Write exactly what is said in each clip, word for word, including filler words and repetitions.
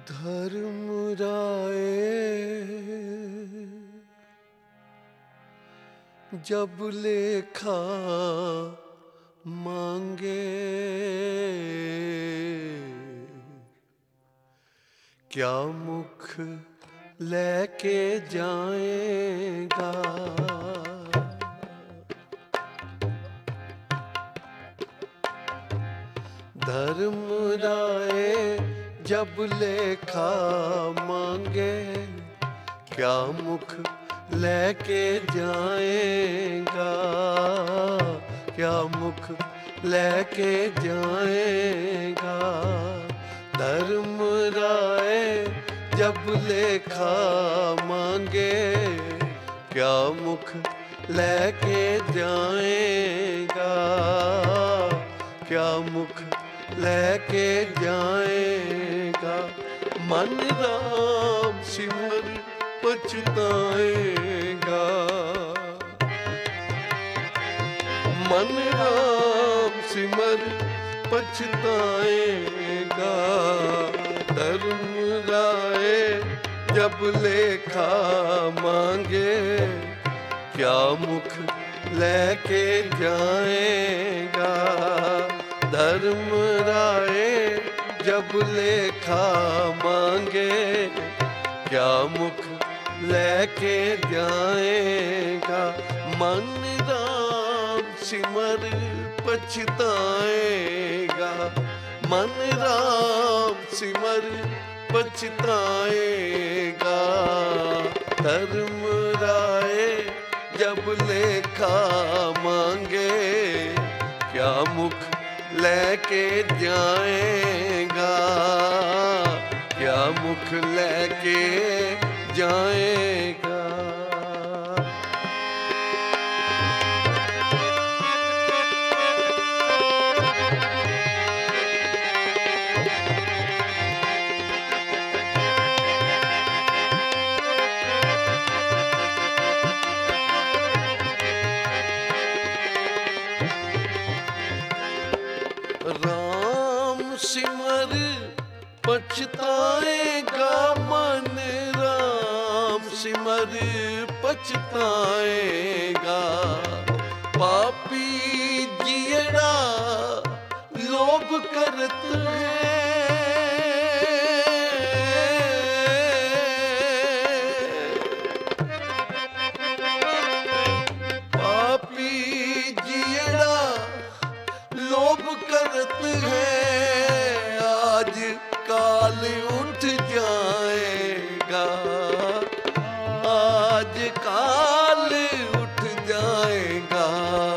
धर्मराए जब लेखा मांगे, क्या मुख लेके जाएगा। धर्मराए जब लेखा मांगे, क्या मुख लेके जाएगा। क्या मुख लेके जाएगा। धर्मराए जब लेखा मांगे, क्या मुख लेके जाएगा। क्या मुख लेके जाएगा। मन राम सिमर पछताएगा। मन राम सिमर पछताएगा। धर्मराए जब लेखा मांगे, क्या मुख लेके जाएगा। धर्मराए जब लेखा मांगे, क्या मुख लेके जाएगा। मन राम सिमर पछताएगा। मन राम सिमर पछताएगा। धर्मराए जब लेखा मांगे, क्या मुख लेके जाएगा। क्या मुख लेके जाएगा। राम सिमर पछताएगा। मन राम सिमर पछताएगा। पापी जियड़ा लोभ करत है। पापी जियड़ा लोभ करत है। आज काल उठ जाएगा। आज काल उठ जाएगा।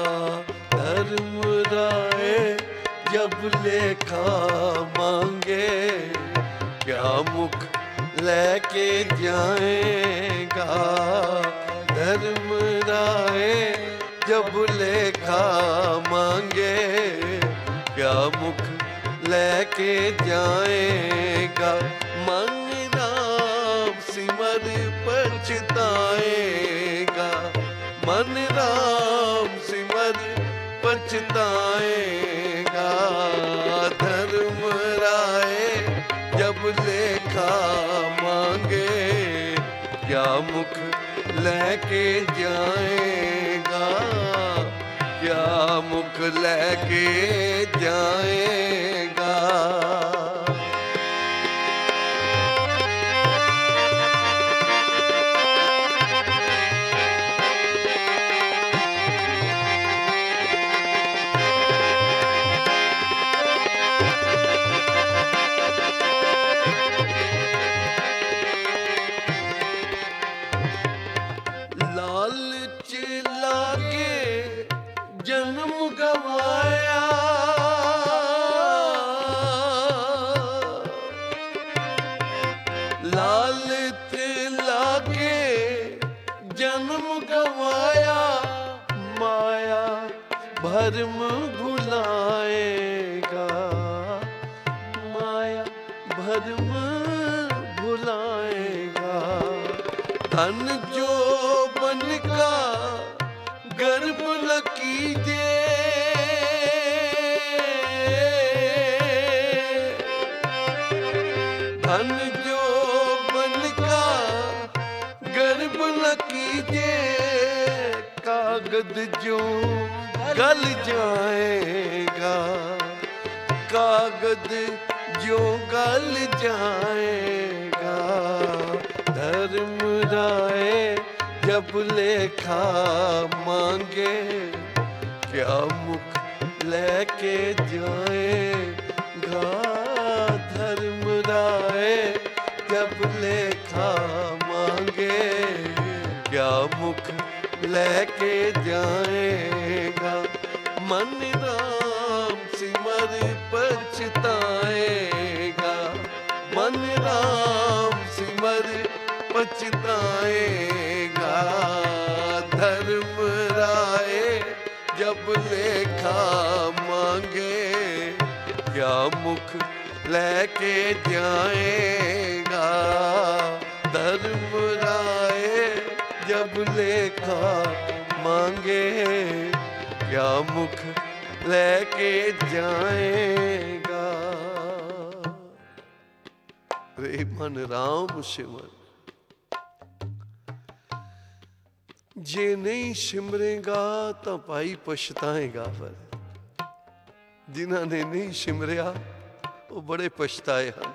धर्मराए जब लेखा मांगे, क्या मुख लेके जाएगा। धर्मराए जब लेखा मांगे, क्या मुख लेके जाएगा। मन राम सिमर पछताएगा। मन राम सिमर पछताएगा। धर्मराए जब लेखा मांगे, क्या मुख लेके जाएगा। क्या मुख लेके जाएगा। लालच लागे जन्म गवाया। लालच लागे जन्म गवाया। माया भरम भुलाएगा। माया भरम भुलाएगा। धन जो बन का गर्भ न कीजे। धन कागज जो गल जाएगा, कागज जो गल जाएगा। धर्म राय जब लेखा मांगे, क्या मुख लेके जाएगा। धर्म राय जब लेखा मांगे, क्या मुख लेके जाएगा। मन राम सिमर पछताएगा, मन राम सिमर पछताएगा। धर्म राय जब लेखा मांगे, क्या मुख लेके जाएगा। धर्म राय जब लेखा मांगे, क्या मुख लेके जाएगा। रे मन राम सिमर, जे नहीं सिमरेगा तो भाई पछताएगा। पर जिन्हां ने नहीं सिमरिया वो बड़े पछताए हैं।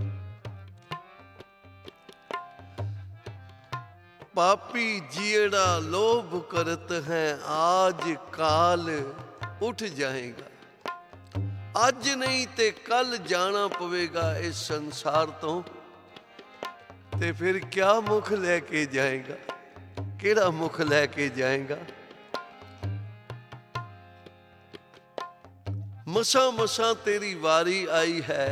पापी जियड़ा लोभ करत हैं, आज काल उठ जाएगा। आज नहीं ते कल जाना पवेगा इस संसार तो, ते फिर क्या मुख लेके जाएगा, केड़ा मुख लेके जाएगा। मसा मसा तेरी वारी आई है,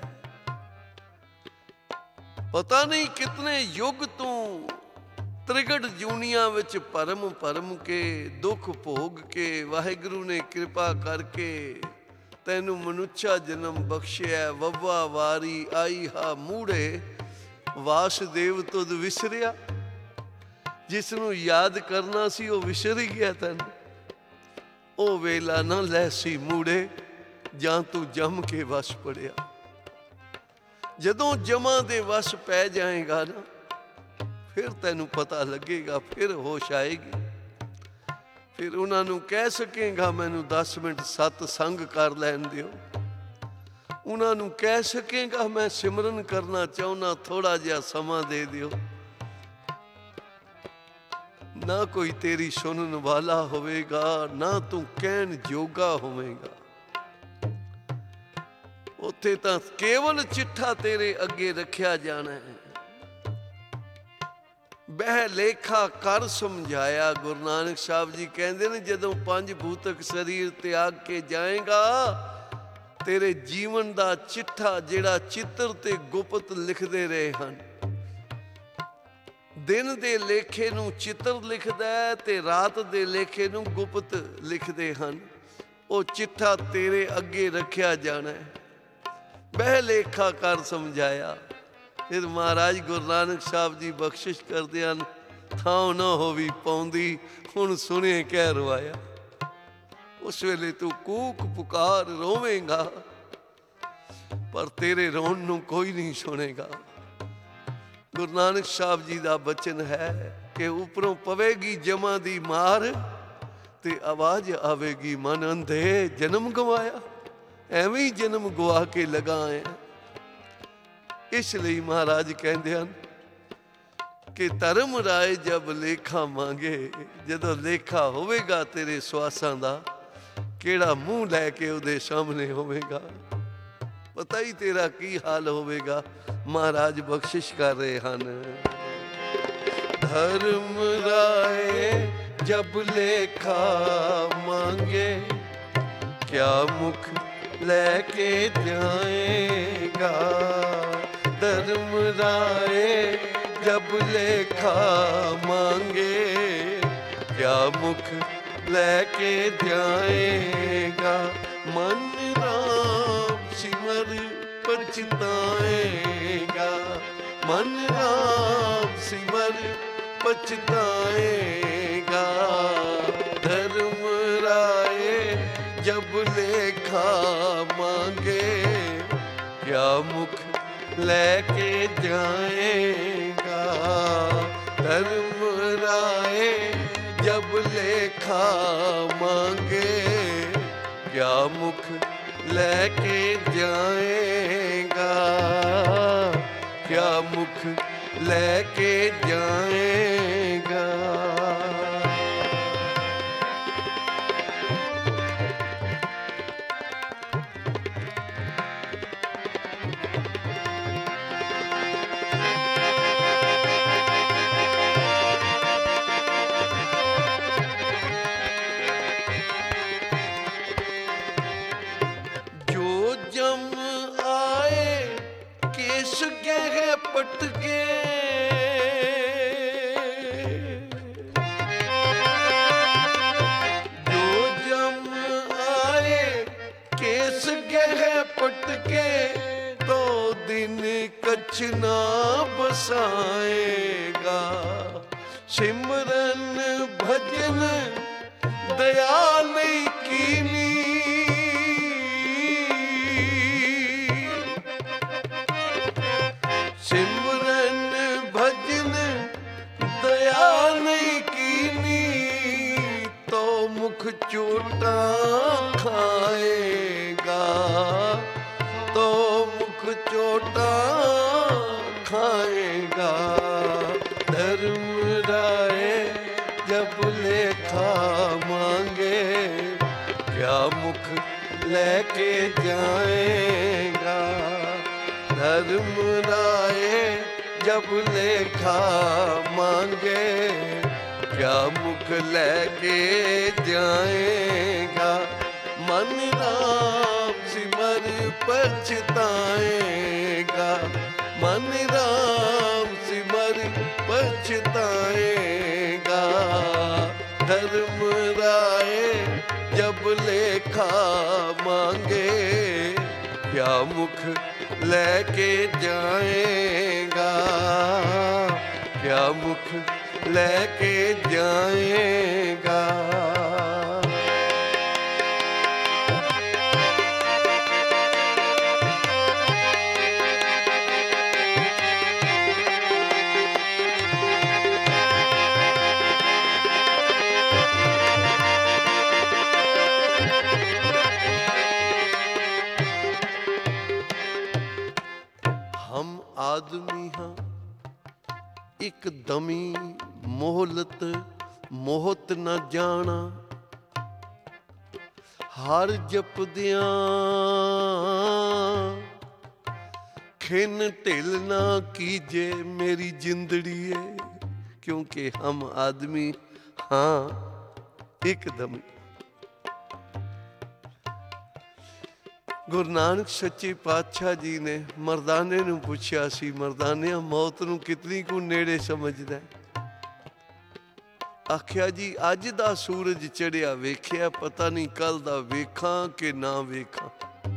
पता नहीं कितने युग तू त्रिगढ़ जूनिया विच परम परम के दुख भोग के वाहिगुरु ने कृपा करके तैनू मनुष्या जन्म बख्शिया। वव्वा वारी आई हा मूढ़े, वासुदेव तुद विसरिया। जिसनू याद करना सी वो विसर ही गया तैन। ओ वेला ना लैसी मूढ़े, जां तू जम के वस पड़िया। जदों जमा दे वस पै जाएगा ना, फिर तैनू पता लगेगा, फिर होश आएगी। फिर उन्होंने कह सकेगा मैनू दस मिनट सतसंग कर लैन दिओ। उन्होंने कह सकेगा मैं सिमरन करना चाहना, थोड़ा जिहा समा दे दिओ। ना कोई तेरी सुनन वाला होवेगा, ना तू कहन जोगा होवेगा। उत्थे तां केवल चिट्ठा तेरे अगे रखिया जाना है। बह लेखा कर समझाया। गुरु नानक साहब जी कहते ने जदों पंज भूतक शरीर त्याग के जाएगा, तेरे जीवन दा चिट्ठा जेड़ा चित्र ते गुप्त लिखते रहे हैं। दिन दे लेखे नूं चित्र लिखदा है ते रात दे लेखे नूं गुप्त लिखते हैं। वो चिट्ठा तेरे अगे रखिया जाना है। बह लेखा कर समझाया। फिर महाराज गुरु नानक साहब जी बख्शिश करते हैं, थां ना होवी पौंदी, हुण सुने कह रवाया। उस वेले तू कूक पुकार रोवेगा, पर तेरे रोन नूं कोई नहीं सुनेगा। गुरु नानक साहब जी का बचन है कि उपरों पवेगी जमा दी मार, ते आवाज आवेगी मन अंधे जन्म गवाया। एवें ही जन्म गवा के लगा है। इसलिए महाराज कहते हैं कि धर्म राय जब लेखा मांगे, जदों लेखा होवेगा तेरे श्वासां दा, केड़ा मुंह लैके उहदे सामने होवेगा, पता ही तेरा की हाल होवेगा। महाराज बख्शिश कर रहे हैं। धर्म राय जब लेखा मांगे, क्या मुख लेके जाएगा। धर्म राय जब लेखा मांगे, क्या मुख लेके जाएगा। मन राम सिमर पछताएगा, मन राम सिमर पछताएगा। धर्म राय जब लेखा मांगे, क्या मुख लेके जाएगा। धर्म राय जब लेखा मांगे, क्या मुख लेके जाएगा, क्या मुख लेके जाएगा। पटके जो जम आए केस गह पटके, तो दिन कछ ना बसाएगा। सिमरन भजन दया नहीं कीनी, सिमरन भजन दया नहीं कीनी, तो मुख चोटा खाएगा, तो मुख चोटा खाएगा। धर्म राय जब लेखा मांगे, क्या मुख लेके जाएगा। धर्म राय जब लेखा मांगे, क्या मुख लेके जाएगा। मन राम सिमर पछताएगा, मन राम सिमर पछताएगा। धर्म राय जब लेखा मांगे, क्या मुख लेके जाएगा, क्या मुख लेके जाएगा। हम आदमी हाँ एक दमी, मोहलत मोहत न जाना। हर जपदियां खिन ढिल ना कीजे मेरी जिंदड़ी है, क्योंकि हम आदमी हाँ एक दमी। गुरु नानक सच्चे पातशाह जी ने मरदाने नूं पुछया सी, मरदानिया मौत नूं कितनी कु नेड़े समझदा? आख्या जी अज दा सूरज चढ़िया वेख्या, पता नहीं कल दा वेखां कि ना वेखां।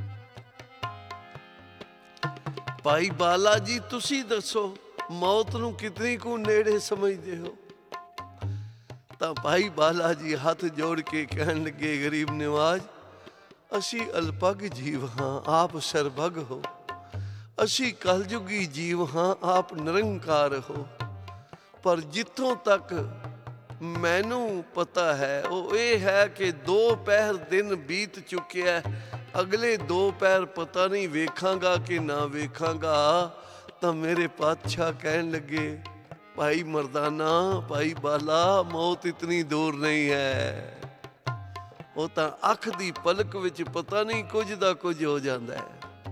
भाई बाला जी तुसी दसो मौत नूं कितनी कु नेड़े समझदे हो? तां भाई बाला जी हथ जोड़ के कहन लगे, गरीब निवाज असी अल्पग जीव हाँ, आप सरभग हो। असी कलयुगी जीव हाँ, आप निरंकार हो। पर जिथों तक मैनू पता है वो ये है कि दो पहर दिन बीत चुके हैं, अगले दो पहर पता नहीं वेखांगा कि ना वेखांगा। तो मेरे पातशाह कहन लगे, भाई मर्दाना भाई बाला मौत इतनी दूर नहीं है, वो तो अख दी पलक विच पता नहीं कुछ दा कुछ हो जाता है।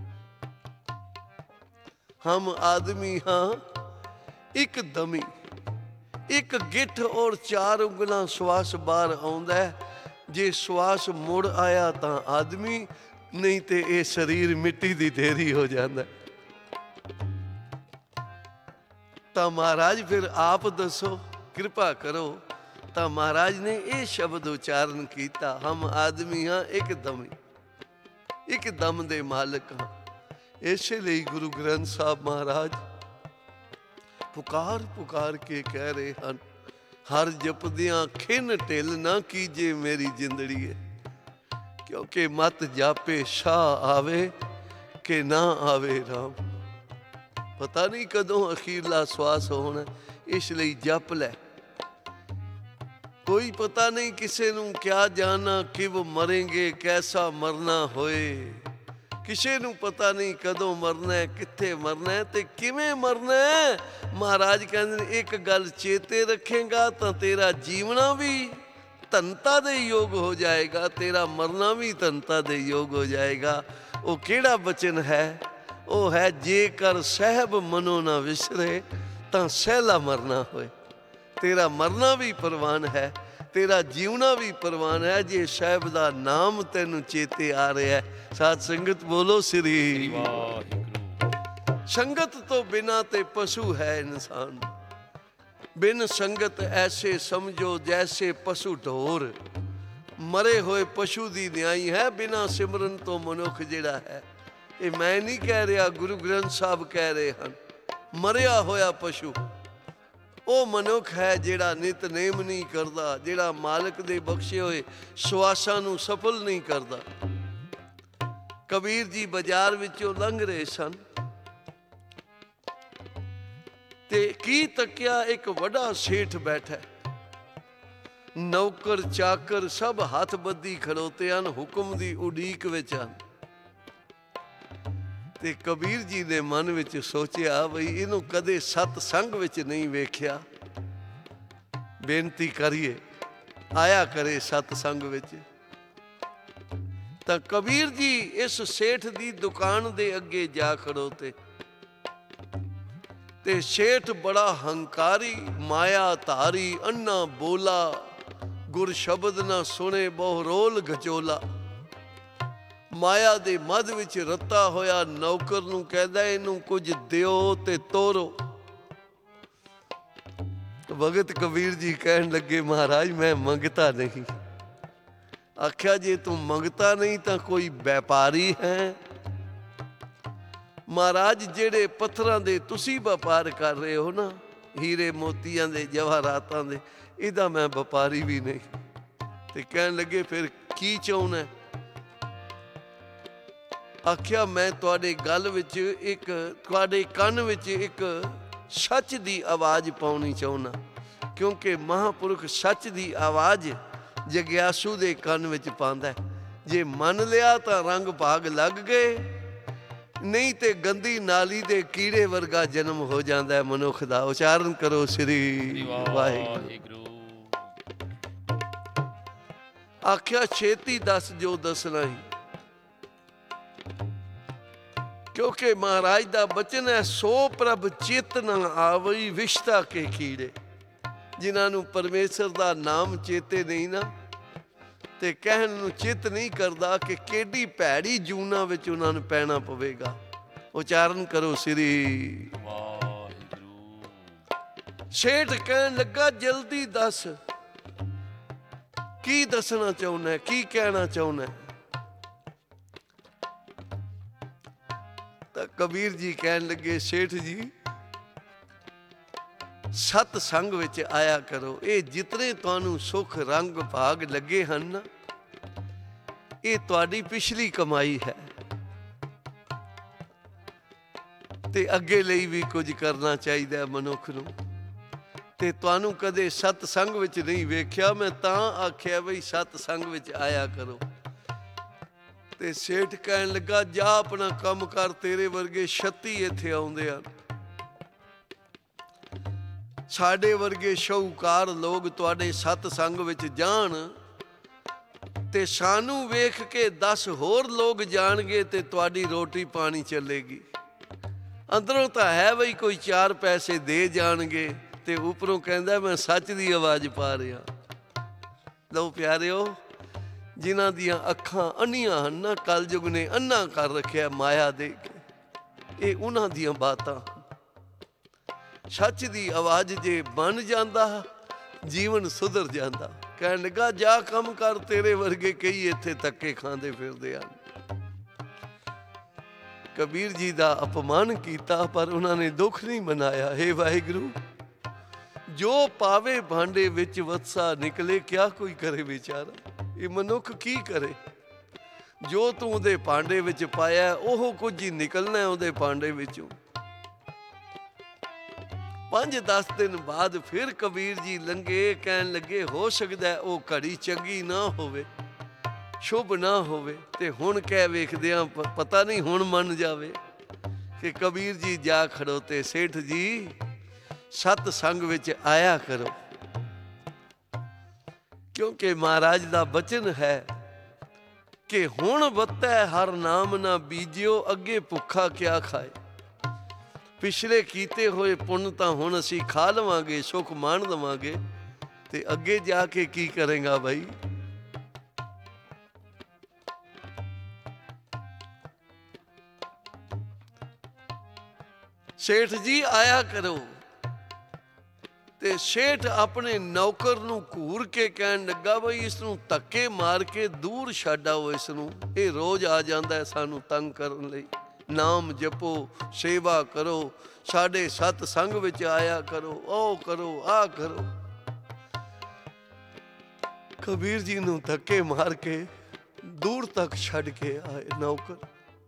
हम आदमी हाँ एक दमी, एक गिठ और चार उंगलां श्वास बाहर आउंदा है। जे श्वास मुड़ आया तो आदमी, नहीं तो ये शरीर मिट्टी दी ढेरी हो जाता है। तो महाराज फिर आप दसो, कृपा करो। तो महाराज ने ये शब्द उच्चारण किया, हम आदमी हाँ एक दमी, एक दम दे मालिक हाँ। इसलिए गुरु ग्रंथ साहब महाराज पुकार पुकार के कह रहे हैं, हर जपदियां खिन ढिल ना कीजे मेरी जिंदड़ी है, क्योंकि मत जापे शाह आवे के ना आवे राम। पता नहीं कदों अखीरला श्वास होना, इसलिए जप लै। ਕੋਈ ਪਤਾ ਨਹੀਂ ਕਿਸੇ ਨੂੰ ਕਿਆ ਜਾਣਾ ਕਿਵ ਮਰੇਂਗੇ ਕੈਸਾ ਮਰਨਾ ਹੋਏ। ਕਿਸੇ ਨੂੰ ਪਤਾ ਨਹੀਂ ਕਦੋਂ ਮਰਨਾ ਹੈ, ਕਿੱਥੇ ਮਰਨਾ ਹੈ ਤੇ ਕਿਵੇਂ ਮਰਨਾ ਹੈ। ਮਹਾਰਾਜ ਕਹਿੰਦੇ ਨੇ ਇੱਕ ਗੱਲ ਚੇਤੇ ਰੱਖੇਗਾ ਤਾਂ ਤੇਰਾ ਜੀਵਣਾ ਵੀ ਧਨਤਾ ਦੇ ਯੋਗ ਹੋ ਜਾਏਗਾ, ਤੇਰਾ ਮਰਨਾ ਵੀ ਧਨਤਾ ਦੇ ਯੋਗ ਹੋ ਜਾਏਗਾ। ਉਹ ਕਿਹੜਾ ਬਚਨ ਹੈ? ਉਹ ਹੈ ਜੇਕਰ ਸਹਿਬ ਮਨੋ ਨਾ ਵਿਸਰੇ ਤਾਂ ਸਹਿਲਾ ਮਰਨਾ ਹੋਏ। ਤੇਰਾ ਮਰਨਾ ਵੀ ਪ੍ਰਵਾਨ ਹੈ, ਤੇਰਾ ਜੀਵਣਾ ਵੀ ਪ੍ਰਵਾਨ ਹੈ ਜੇ ਸਾਹਿਬ ਦਾ ਨਾਮ ਤੈਨੂੰ ਚੇਤੇ ਆ ਰਿਹਾ। ਸਾਧ ਸੰਗਤ ਬੋਲੋ ਸ੍ਰੀ ਵਾਹਿਗੁਰੂ। ਸੰਗਤ ਤੋਂ ਬਿਨਾਂ ਤੇ ਪਸ਼ੂ ਹੈ ਇਨਸਾਨ। ਬਿਨ ਸੰਗਤ ਐਸੇ ਸਮਝੋ ਜੈਸੇ ਪਸ਼ੂ ਢੋਰ। ਮਰੇ ਹੋਏ ਪਸ਼ੂ ਦੀ ਨਿਆਈ ਹੈ ਬਿਨਾਂ ਸਿਮਰਨ ਤੋਂ ਮਨੁੱਖ ਜਿਹੜਾ ਹੈ। ਇਹ ਮੈਂ ਨਹੀਂ ਕਹਿ ਰਿਹਾ, ਗੁਰੂ ਗ੍ਰੰਥ ਸਾਹਿਬ ਕਹਿ ਰਹੇ ਹਨ। ਮਰਿਆ ਹੋਇਆ ਪਸ਼ੂ ਉਹ ਮਨੁੱਖ ਹੈ ਜਿਹੜਾ ਨਿਤਨੇਮ ਨਹੀਂ ਕਰਦਾ, ਜਿਹੜਾ ਮਾਲਕ ਦੇ ਬਖਸ਼ੇ ਹੋਏ ਸਵਾਸਾਂ ਨੂੰ ਸਫਲ ਨਹੀਂ ਕਰਦਾ। ਕਬੀਰ ਜੀ ਬਾਜ਼ਾਰ ਵਿੱਚੋਂ ਲੰਘ ਰਹੇ ਸਨ ਤੇ ਕੀ ਤੱਕਿਆ, ਇੱਕ ਵੱਡਾ ਸੇਠ ਬੈਠਾ, ਨੌਕਰ ਚਾਕਰ ਸਭ ਹੱਥ ਬੱਧੀ ਖਲੋਤੇ ਹਨ, ਹੁਕਮ ਦੀ ਉਡੀਕ ਵਿੱਚ ਹਨ। ਤੇ ਕਬੀਰ ਜੀ ਨੇ ਮਨ ਵਿੱਚ ਸੋਚਿਆ ਬਈ ਇਹਨੂੰ ਕਦੇ ਸਤ ਸੰਗ ਵਿੱਚ ਨਹੀਂ ਵੇਖਿਆ, ਬੇਨਤੀ ਕਰੀਏ ਆਇਆ ਕਰੇ ਸਤ ਸੰਗ ਵਿੱਚ। ਤਾਂ ਕਬੀਰ ਜੀ ਇਸ ਸੇਠ ਦੀ ਦੁਕਾਨ ਦੇ ਅੱਗੇ ਜਾ ਖੜੋਤੇ ਤੇ ਸੇਠ ਬੜਾ ਹੰਕਾਰੀ, ਮਾਇਆ ਧਾਰੀ, ਅੰਨਾ ਬੋਲਾ, ਗੁਰ ਸ਼ਬਦ ਨਾ ਸੁਣੇ ਬਹੁ ਰੋਲ ਗਚੋਲਾ। ਮਾਇਆ ਦੇ ਮੱਧ ਵਿੱਚ ਰੱਤਾ ਹੋਇਆ ਨੌਕਰ ਨੂੰ ਕਹਿੰਦਾ ਇਹਨੂੰ ਕੁਝ ਦਿਓ ਤੇ ਤੋਰੋ। ਭਗਤ ਕਬੀਰ ਜੀ ਕਹਿਣ ਲੱਗੇ ਮਹਾਰਾਜ ਮੈਂ ਮੰਗਤਾ ਨਹੀਂ। ਆਖਿਆ ਜੇ ਤੂੰ ਮੰਗਤਾ ਨਹੀਂ ਤਾਂ ਕੋਈ ਵਪਾਰੀ ਹੈ? ਮਹਾਰਾਜ ਜਿਹੜੇ ਪੱਥਰਾਂ ਦੇ ਤੁਸੀਂ ਵਪਾਰ ਕਰ ਰਹੇ ਹੋ ਨਾ, ਹੀਰੇ ਮੋਤੀਆਂ ਦੇ, ਜਵਾਹਰਾਤਾਂ ਦੇ, ਇਹਦਾ ਮੈਂ ਵਪਾਰੀ ਵੀ ਨਹੀਂ। ਤੇ ਕਹਿਣ ਲੱਗੇ ਫਿਰ ਕੀ ਚਾਹੁੰਦਾ? ਆਖਿਆ ਮੈਂ ਤੁਹਾਡੇ ਗੱਲ ਵਿੱਚ ਇੱਕ, ਤੁਹਾਡੇ ਕੰਨ ਵਿੱਚ ਇੱਕ ਸੱਚ ਦੀ ਆਵਾਜ਼ ਪਾਉਣੀ ਚਾਹੁੰਦਾ, ਕਿਉਂਕਿ ਮਹਾਂਪੁਰਖ ਸੱਚ ਦੀ ਆਵਾਜ਼ ਜਗਿਆਸੂ ਦੇ ਕੰਨ ਵਿੱਚ ਪਾਉਂਦਾ। ਜੇ ਮੰਨ ਲਿਆ ਤਾਂ ਰੰਗ ਭਾਗ ਲੱਗ ਗਏ, ਨਹੀਂ ਤੇ ਗੰਦੀ ਨਾਲੀ ਦੇ ਕੀੜੇ ਵਰਗਾ ਜਨਮ ਹੋ ਜਾਂਦਾ ਹੈ ਮਨੁੱਖ ਦਾ। ਉਚਾਰਨ ਕਰੋ ਸ੍ਰੀ ਵਾਹਿਗੁਰੂ। ਆਖਿਆ ਛੇਤੀ ਦੱਸ ਜੋ ਦੱਸਣਾ ਹੀ, ਕਿਉਂਕਿ ਮਹਾਰਾਜ ਦਾ ਬਚਨ ਹੈ ਸੋ ਪ੍ਰਭ ਚਿਤ ਨਾ ਆਵਈ ਵਿਸ਼ਤਾ ਕੇ ਕੀੜੇ। ਜਿਨ੍ਹਾਂ ਨੂੰ ਪਰਮੇਸ਼ਰ ਦਾ ਨਾਮ ਚੇਤੇ ਨਹੀਂ ਨਾ, ਤੇ ਕਹਿਣ ਨੂੰ ਚਿੱਤ ਨਹੀਂ ਕਰਦਾ ਕਿ ਕਿਹੜੀ ਭੈੜੀ ਜੂਨਾ ਵਿੱਚ ਉਹਨਾਂ ਨੂੰ ਪੈਣਾ ਪਵੇਗਾ। ਉਚਾਰਨ ਕਰੋ ਸ੍ਰੀ ਵਾਹਿਗੁਰੂ। ਸੇਠ ਕਹਿਣ ਲੱਗਾ ਜਲਦੀ ਦੱਸ, ਕੀ ਦੱਸਣਾ ਚਾਹੁੰਦਾ, ਕੀ ਕਹਿਣਾ ਚਾਹੁੰਦਾ? ਤਾਂ ਕਬੀਰ ਜੀ ਕਹਿਣ ਲੱਗੇ ਸੇਠ ਜੀ ਸਤ ਸੰਗ ਵਿੱਚ ਆਇਆ ਕਰੋ। ਇਹ ਜਿਤਨੇ ਤੁਹਾਨੂੰ ਸੁੱਖ ਰੰਗ ਭਾਗ ਲੱਗੇ ਹਨ ਨਾ, ਇਹ ਤੁਹਾਡੀ ਪਿਛਲੀ ਕਮਾਈ ਹੈ ਤੇ ਅੱਗੇ ਲਈ ਵੀ ਕੁਝ ਕਰਨਾ ਚਾਹੀਦਾ ਹੈ ਮਨੁੱਖ ਨੂੰ। ਤੇ ਤੁਹਾਨੂੰ ਕਦੇ ਸਤ ਸੰਗ ਵਿੱਚ ਨਹੀਂ ਵੇਖਿਆ, ਮੈਂ ਤਾਂ ਆਖਿਆ ਬਈ ਸਤ ਸੰਗ ਵਿੱਚ ਆਇਆ ਕਰੋ। ਤੇ ਸੇਠ ਕਹਿਣ ਲੱਗਾ ਜਾ ਆਪਣਾ ਕੰਮ ਕਰ, ਤੇਰੇ ਵਰਗੇ ਛੱਤੀ ਇੱਥੇ ਆਉਂਦੇ ਹਨ। ਸਾਡੇ ਵਰਗੇ ਸ਼ਾਹੂਕਾਰ ਲੋਕ ਤੁਹਾਡੇ ਸਤ ਸੰਗ ਵਿੱਚ ਜਾਣ ਤੇ ਸਾਨੂੰ ਵੇਖ ਕੇ ਦਸ ਹੋਰ ਲੋਕ ਜਾਣਗੇ ਤੇ ਤੁਹਾਡੀ ਰੋਟੀ ਪਾਣੀ ਚੱਲੇਗੀ। ਅੰਦਰੋਂ ਤਾਂ ਹੈ ਬਈ ਕੋਈ ਚਾਰ ਪੈਸੇ ਦੇ ਜਾਣਗੇ ਤੇ ਉੱਪਰੋਂ ਕਹਿੰਦਾ ਮੈਂ ਸੱਚ ਦੀ ਆਵਾਜ਼ ਪਾ ਰਿਹਾ। ਲਓ ਪਿਆਰਿਓ, ਜਿਨ੍ਹਾਂ ਦੀਆਂ ਅੱਖਾਂ ਅੰਨੀਆਂ ਹਨ ਨਾ, ਕਲਯੁਗ ਨੇ ਅੰਨਾ ਕਰ ਰੱਖਿਆ ਮਾਇਆ ਦੇ ਕੇ, ਇਹ ਉਹਨਾਂ ਦੀਆਂ ਬਾਤਾਂ। ਸੱਚ ਦੀ ਆਵਾਜ਼ ਜੇ ਬਣ ਜਾਂਦਾ ਜੀਵਨ ਸੁਧਰ ਜਾਂਦਾ। ਕਹਿਣ ਲੱਗਾ ਜਾ ਕੰਮ ਕਰ, ਤੇਰੇ ਵਰਗੇ ਕਈ ਇੱਥੇ ਧੱਕੇ ਖਾਂਦੇ ਫਿਰਦੇ ਹਨ। ਕਬੀਰ ਜੀ ਦਾ ਅਪਮਾਨ ਕੀਤਾ ਪਰ ਉਹਨਾਂ ਨੇ ਦੁੱਖ ਨਹੀਂ ਮਨਾਇਆ। ਹੇ ਵਾਹਿਗੁਰੂ, ਜੋ ਪਾਵੇ ਭਾਂਡੇ ਵਿੱਚ ਵਤਸਾ ਨਿਕਲੇ, ਕਿਆ ਕੋਈ ਕਰੇ ਵਿਚਾਰਾ। ਇਹ ਮਨੁੱਖ ਕੀ ਕਰੇ? ਜੋ ਤੂੰ ਉਹਦੇ ਭਾਂਡੇ ਵਿੱਚ ਪਾਇਆ ਉਹ ਕੁਝ ਹੀ ਨਿਕਲਣਾ ਉਹਦੇ ਭਾਂਡੇ ਵਿੱਚੋਂ। ਪੰਜ ਦਸ ਦਿਨ ਬਾਅਦ ਫਿਰ ਕਬੀਰ ਜੀ ਲੰਘੇ, ਕਹਿਣ ਲੱਗੇ ਹੋ ਸਕਦਾ ਉਹ ਘੜੀ ਚੰਗੀ ਨਾ ਹੋਵੇ, ਸ਼ੁਭ ਨਾ ਹੋਵੇ, ਤੇ ਹੁਣ ਕਹਿ ਵੇਖਦਿਆਂ ਪਤਾ ਨਹੀਂ ਹੁਣ ਮੰਨ ਜਾਵੇ ਕਿ ਕਬੀਰ ਜੀ ਜਾ ਖੜੋਤੇ, ਸੇਠ ਜੀ ਸਤ ਸੰਗ ਵਿੱਚ ਆਇਆ ਕਰੋ, ਕਿਉਂਕਿ ਮਹਾਰਾਜ ਦਾ ਬਚਨ ਹੈ ਕਿ ਹੁਣ ਵੱਤੈ ਹਰ ਨਾਮ ਨਾ ਬੀਜਿਓ, ਅੱਗੇ ਭੁੱਖਾ ਕਿਆ ਖਾਏ। ਪਿਛਲੇ ਕੀਤੇ ਹੋਏ ਪੁੰਨ ਤਾਂ ਹੁਣ ਅਸੀਂ ਖਾ ਲਵਾਂਗੇ, ਸੁੱਖ ਮਾਣ ਲਵਾਂਗੇ, ਤੇ ਅੱਗੇ ਜਾ ਕੇ ਕੀ ਕਰੇਗਾ ਬਾਈ। ਸੇਠ ਜੀ ਆਇਆ ਕਰੋ। ਤੇ ਸੇਠ ਆਪਣੇ ਨੌਕਰ ਨੂੰ ਘੂਰ ਕੇ ਕਹਿਣ ਲੱਗਾ ਬਈ ਇਸ ਨੂੰ ਧੱਕੇ ਮਾਰ ਕੇ ਦੂਰ ਛੱਡ ਆਓ, ਇਸ ਨੂੰ, ਇਹ ਰੋਜ਼ ਆ ਜਾਂਦਾ ਹੈ ਸਾਨੂੰ ਤੰਗ ਕਰਨ ਲਈ। ਨਾਮ ਜਪੋ, ਸੇਵਾ ਕਰੋ, ਸਾਡੇ ਸਤ ਸੰਗ ਵਿੱਚ ਆਇਆ ਕਰੋ, ਉਹ ਕਰੋ, ਆਹ ਕਰੋ। ਕਬੀਰ ਜੀ ਨੂੰ ਧੱਕੇ ਮਾਰ ਕੇ ਦੂਰ ਤੱਕ ਛੱਡ ਕੇ ਆਏ ਨੌਕਰ।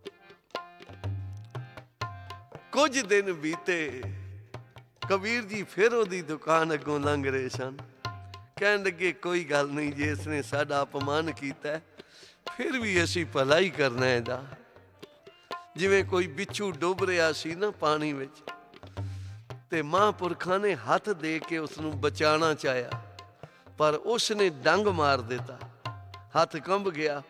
ਕੁਝ ਦਿਨ ਬੀਤੇ, ਕਬੀਰ ਜੀ ਫਿਰ ਉਹਦੀ ਦੁਕਾਨ ਅੱਗੋਂ ਲੰਘ ਰਹੇ ਸਨ। ਕਹਿਣ ਲੱਗੇ ਕੋਈ ਗੱਲ ਨਹੀਂ, ਜੇ ਇਸਨੇ ਸਾਡਾ ਅਪਮਾਨ ਕੀਤਾ ਫਿਰ ਵੀ ਅਸੀਂ ਭਲਾ ਹੀ ਕਰਨਾ ਇਹਦਾ। ਜਿਵੇਂ ਕੋਈ ਬਿੱਛੂ ਡੁੱਬ ਰਿਹਾ ਸੀ ਨਾ ਪਾਣੀ ਵਿੱਚ, ਤੇ ਮਹਾਂਪੁਰਖਾਂ ਨੇ ਹੱਥ ਦੇ ਕੇ ਉਸ ਨੂੰ ਬਚਾਉਣਾ ਚਾਹਿਆ, ਪਰ ਉਸ ਨੇ ਡੰਗ ਮਾਰ ਦਿੱਤਾ, ਹੱਥ ਕੰਬ ਗਿਆ,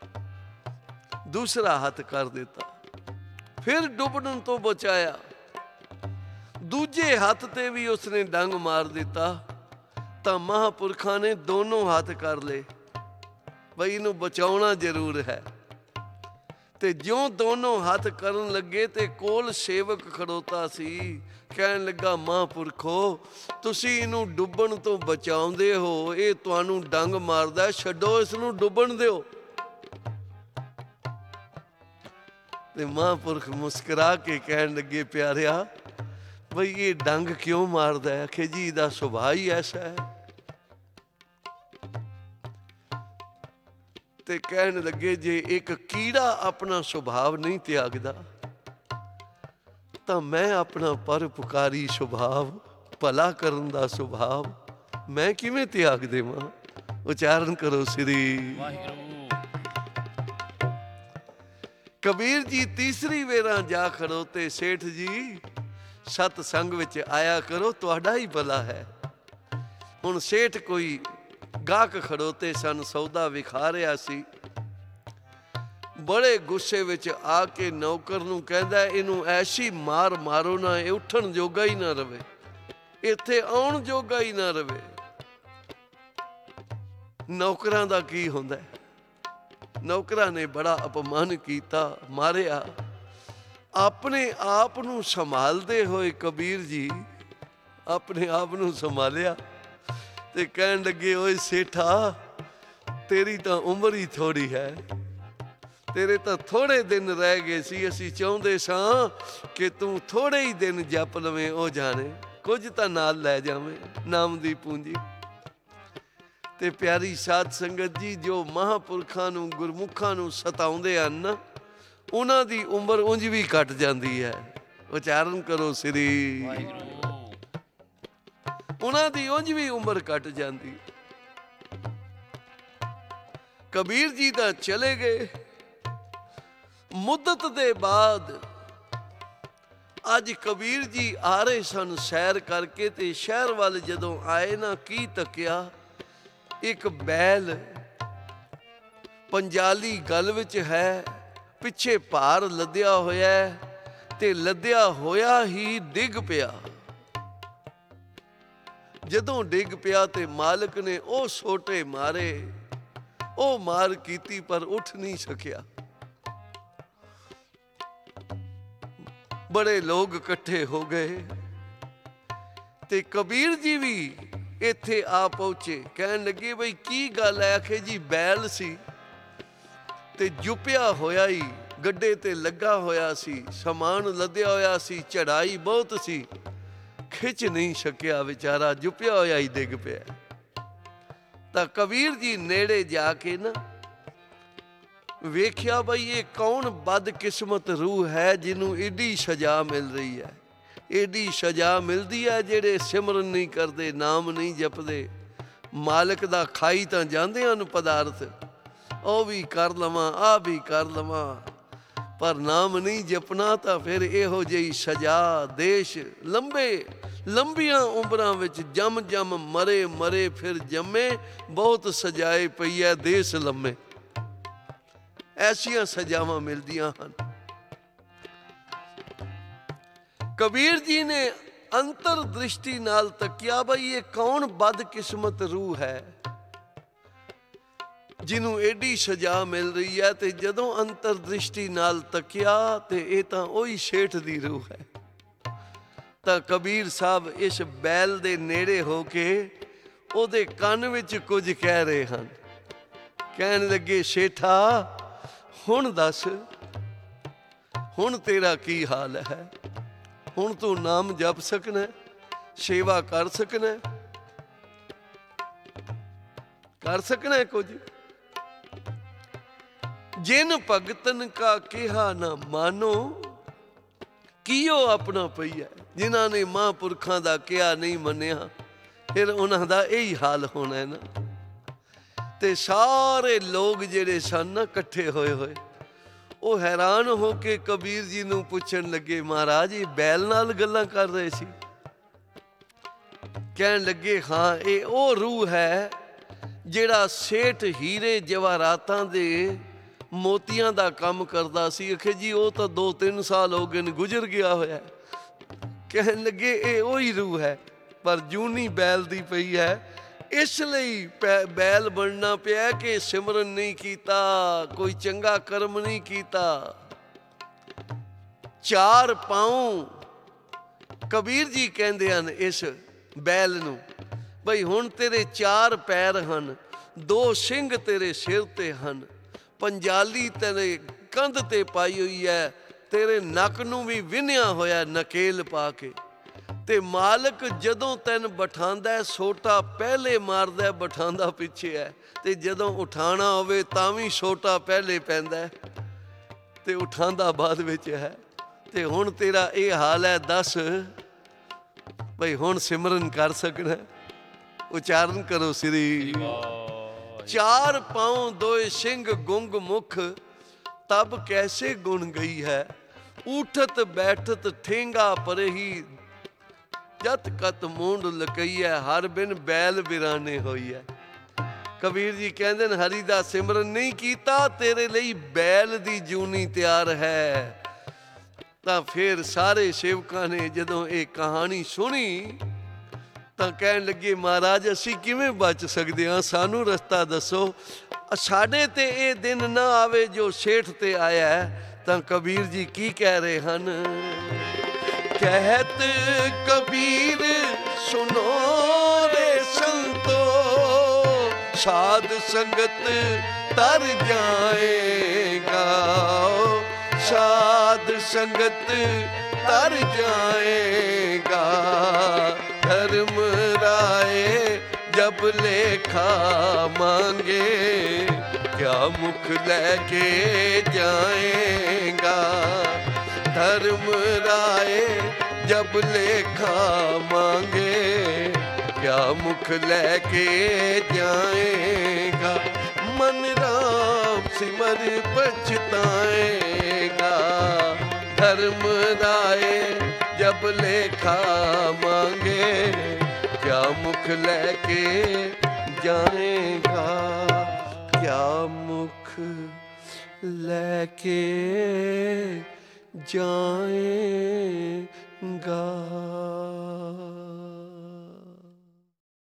ਦੂਸਰਾ ਹੱਥ ਕਰ ਦਿੱਤਾ, ਫਿਰ ਡੁੱਬਣ ਤੋਂ ਬਚਾਇਆ, ਦੂਜੇ ਹੱਥ ਤੇ ਵੀ ਉਸਨੇ ਡੰਗ ਮਾਰ ਦਿੱਤਾ, ਤਾਂ ਮਹਾਂਪੁਰਖਾਂ ਨੇ ਦੋਨੋਂ ਹੱਥ ਕਰ ਲਏ ਬਈ ਇਹਨੂੰ ਬਚਾਉਣਾ ਜ਼ਰੂਰ ਹੈ। ਤੇ ਜਿਉਂ ਦੋਨੋਂ ਹੱਥ ਕਰਨ ਲੱਗੇ ਤੇ ਕੋਲ ਸੇਵਕ ਖੜੋਤਾ ਸੀ, ਕਹਿਣ ਲੱਗਾ ਮਹਾਂਪੁਰਖੋ ਤੁਸੀਂ ਇਹਨੂੰ ਡੁੱਬਣ ਤੋਂ ਬਚਾਉਂਦੇ ਹੋ, ਇਹ ਤੁਹਾਨੂੰ ਡੰਗ ਮਾਰਦਾ, ਛੱਡੋ ਇਸ ਨੂੰ ਡੁੱਬਣ ਦਿਓ। ਤੇ ਮਹਾਂਪੁਰਖ ਮੁਸਕਰਾ ਕੇ ਕਹਿਣ ਲੱਗੇ ਪਿਆਰਿਆ ਬਈ ਇਹ ਡੰਗ ਕਿਉਂ ਮਾਰਦਾ ਹੈ? ਆਖੇ ਜੀ ਇਹਦਾ ਸੁਭਾਅ ਹੀ ਐਸਾ ਹੈ। ਤੇ ਕਹਿਣ ਲੱਗੇ ਜੇ ਇੱਕ ਕੀੜਾ ਆਪਣਾ ਸੁਭਾਅ ਨਹੀਂ ਤਿਆਗਦਾ ਤਾਂ ਮੈਂ ਆਪਣਾ ਪਰਉਪਕਾਰੀ ਸੁਭਾਅ, ਭਲਾ ਕਰਨ ਦਾ ਸੁਭਾਅ ਮੈਂ ਕਿਵੇਂ ਤਿਆਗ ਦੇਵਾਂ? ਉਚਾਰਨ ਕਰੋ ਸ੍ਰੀ ਵਾਹਿਗੁਰੂ। ਕਬੀਰ ਜੀ ਤੀਸਰੀ ਵੇਰਾਂ ਜਾ ਖੜੋਤੇ, ਸੇਠ ਜੀ ਸਤ ਸੰਗ ਵਿੱਚ ਆਇਆ ਕਰੋ, ਤੁਹਾਡਾ ਹੀ ਭਲਾ ਹੈ। ਹੁਣ ਸੇਠ ਕੋਈ ਗਾਹਕ ਖੜੋਤੇ ਸਨ, ਸੌਦਾ ਵਿਖਾ ਰਿਹਾ ਸੀ, ਬੜੇ ਗੁੱਸੇ ਵਿੱਚ ਆ ਕੇ ਨੌਕਰ ਨੂੰ ਕਹਿੰਦਾ ਇਹਨੂੰ ਐਸੀ ਮਾਰ ਮਾਰੋ ਨਾ ਇਹ ਉੱਠਣ ਜੋਗਾ ਹੀ ਨਾ ਰਵੇ, ਇੱਥੇ ਆਉਣ ਜੋਗਾ ਹੀ ਨਾ ਰਵੇ। ਨੌਕਰਾਂ ਦਾ ਕੀ ਹੁੰਦਾ, ਨੌਕਰਾਂ ਨੇ ਬੜਾ ਅਪਮਾਨ ਕੀਤਾ, ਮਾਰਿਆ। ਆਪਣੇ ਆਪ ਨੂੰ ਸੰਭਾਲਦੇ ਹੋਏ ਕਬੀਰ ਜੀ ਆਪਣੇ ਆਪ ਨੂੰ ਸੰਭਾਲਿਆ ਤੇ ਕਹਿਣ ਲੱਗੇ ਓਏ ਸੇਠਾ ਤੇਰੀ ਤਾਂ ਉਮਰ ਹੀ ਥੋੜੀ ਹੈ, ਤੇਰੇ ਤਾਂ ਥੋੜੇ ਦਿਨ ਰਹਿ ਗਏ ਸੀ, ਅਸੀਂ ਚਾਹੁੰਦੇ ਸਾਂ ਕਿ ਤੂੰ ਥੋੜੇ ਹੀ ਦਿਨ ਜਪ ਲਵੇਂ, ਉਹ ਜਾਣੇ ਕੁਝ ਤਾਂ ਨਾਲ ਲੈ ਜਾਵੇਂ ਨਾਮ ਦੀ ਪੂੰਜੀ। ਤੇ ਪਿਆਰੀ ਸਾਧ ਸੰਗਤ ਜੀ, ਜੋ ਮਹਾਂਪੁਰਖਾਂ ਨੂੰ ਗੁਰਮੁਖਾਂ ਨੂੰ ਸਤਾਉਂਦੇ ਹਨ ਉਹਨਾਂ ਦੀ ਉਮਰ ਉਂਝ ਵੀ ਘਟ ਜਾਂਦੀ ਹੈ। ਉਚਾਰਨ ਕਰੋ ਸ੍ਰੀ ਵਾਹਿਗੁਰੂ। ਉਹਨਾਂ ਦੀ ਉਂਝ ਵੀ ਉਮਰ ਘਟ ਜਾਂਦੀ। ਕਬੀਰ ਜੀ ਤਾਂ ਚਲੇ ਗਏ। ਮੁੱਦਤ ਦੇ ਬਾਅਦ ਅੱਜ ਕਬੀਰ ਜੀ ਆ ਰਹੇ ਸਨ ਸੈਰ ਕਰਕੇ, ਤੇ ਸ਼ਹਿਰ ਵੱਲ ਜਦੋਂ ਆਏ ਨਾ ਕੀ ਤੱਕਿਆ, ਇੱਕ ਬੈਲ ਪੰਜਾਲੀ ਗਲ ਵਿੱਚ ਹੈ, ਪਿੱਛੇ ਭਾਰ ਲੱਦਿਆ ਹੋਇਆ ਤੇ ਲੱਦਿਆ ਹੋਇਆ ਹੀ ਡਿੱਗ ਪਿਆ। ਜਦੋਂ ਡਿੱਗ ਪਿਆ ਤੇ ਮਾਲਕ ਨੇ ਉਹ ਸੋਟੇ ਮਾਰੇ, ਉਹ ਮਾਰ ਕੀਤੀ ਪਰ ਉੱਠ ਨਹੀਂ ਸਕਿਆ। ਬੜੇ ਲੋਕ ਇਕੱਠੇ ਹੋ ਗਏ ਤੇ ਕਬੀਰ ਜੀ ਵੀ ਇੱਥੇ ਆ ਪਹੁੰਚੇ। ਕਹਿਣ ਲੱਗੇ ਬਈ ਕੀ ਗੱਲ ਹੈ? ਆਖੇ ਜੀ ਬੈਲ ਸੀ ਤੇ ਜੁਪਿਆ ਹੋਇਆ ਹੀ ਗੱਡੇ ਤੇ ਲੱਗਾ ਹੋਇਆ ਸੀ, ਸਮਾਨ ਲੱਦਿਆ ਹੋਇਆ ਸੀ, ਚੜਾਈ ਬਹੁਤ ਸੀ, ਖਿੱਚ ਨਹੀਂ ਸਕਿਆ, ਵਿਚਾਰਾ ਜੁਪਿਆ ਹੋਇਆ ਹੀ ਡਿੱਗ ਪਿਆ। ਤਾਂ ਕਬੀਰ ਜੀ ਨੇੜੇ ਜਾ ਕੇ ਨਾ ਵੇਖਿਆ ਬਈ ਇਹ ਕੌਣ ਬਦਕਿਸਮਤ ਰੂਹ ਹੈ ਜਿਹਨੂੰ ਏਡੀ ਸਜ਼ਾ ਮਿਲ ਰਹੀ ਹੈ। एडी सजा मिलदी है जेड़े सिमरन नहीं करते, नाम नहीं जपदे। मालिक दा खाई तां जांदे हन पदार्थ, ओ भी कर लवां आ भी कर लवां, पर नाम नहीं जपना तां फिर इहो ਜਿਹੀ सजा। देश लंबे लंबियां उमरां विच जम जम मरे मरे फिर जम्मे, बहुत सजाए पई है देश लम्मे। ऐसियां सजावां मिलदियां हन। कबीर जी ने अंतर दृष्टि नाल तकिया, बई ये कौन बदकिस्मत रूह है जिन्हों एडी सजा मिल रही है। ते जदों अंतर दृष्टि नाल तकिया ते ये तां ओही सेठ दी रूह है। तां कबीर साहब इस बैल दे नेड़े हो के ओदे कंन विच कुछ कह रहे हैं। कहन लगे, सेठा हुण दस, हुण तेरा की हाल है? हुण तू नाम जप सकना, सेवा कर सकना, कर सकना कुछ। जिन भगतन का कहा ना मानो, कियो अपना पई है। जिन्हां ने महापुरखां दा कहा नहीं मन्निया, फिर उन्हां दा यही हाल होना है ना। ते सारे लोग जेड़े सन ना कट्ठे होए होए, वो हैरान हो के कबीर जी नूं पुछण लगे, महाराज ये बैल नाल गल्लां कर रहे सी? कहन लगे, हाँ ये वो रूह है जेड़ा सेठ हीरे जवाहरातां दे मोतियां दा काम करदा सी। आखे जी वो तो दो तीन साल हो गए गुजर गया होया। कहन लगे ये वही रूह है, पर जूनी बैल दी पई है। इसलिए बैल बनना पिया कि सिमरन नहीं कीता, कोई चंगा कर्म नहीं कीता। चार पाँव कबीर जी कहते हैं इस बैल नूं, बई हुण तेरे चार पैर हन, दो सिंह तेरे सिर ते हन, पंजाली तेरे कंध ते पाई हुई है, तेरे नक नूं भी विन्निया होया नकेल पा के। ते मालिक जदों तैन बिठांदा है, सोटा पहले मारदा है, बिठांदा पिछे है। ते जदों उठाना होवे तां भी सोटा पहले पैंदा है ते उठांदा बाद विच है। ते हुण तेरा ये हाल है, दस भई हुण सिमरन कर सकना? उचारण करो श्री। चार पाँव दोए सिंह गुंग मुख, तब कैसे गुण गई है। उठत बैठत ठेंगा परही, जत कत मूंड लकईया, हर बिन बैल बिराने होई है। कबीर जी कहते हैं, हरि दा सिमरन नहीं कीता, तेरे लिए बैल दी जूनी तैयार है। तां फिर सारे सेवकां ने जदों ये कहानी सुनी तां कहन लगे, महाराज असी किवें बच सकते हाँ, सानू रस्ता दसो। साडे ते ये दिन ना आवे जो सेठ ते आया है। तां कबीर जी की कह रहे हैं? कहत कबीर सुनो रे संतो, साध संगत तर जाएगा, साध संगत तर जाएगा। धर्म राय जब लेखा मांगे, क्या मुख लेके जाएगा। धर्म राय जब लेखा मांगे, क्या मुख लेके जाएगा। मन राम सिमर पछताएगा। धर्म राय जब लेखा मांगे, क्या मुख लेके जाएगा। क्या मुख लेके जाएगा।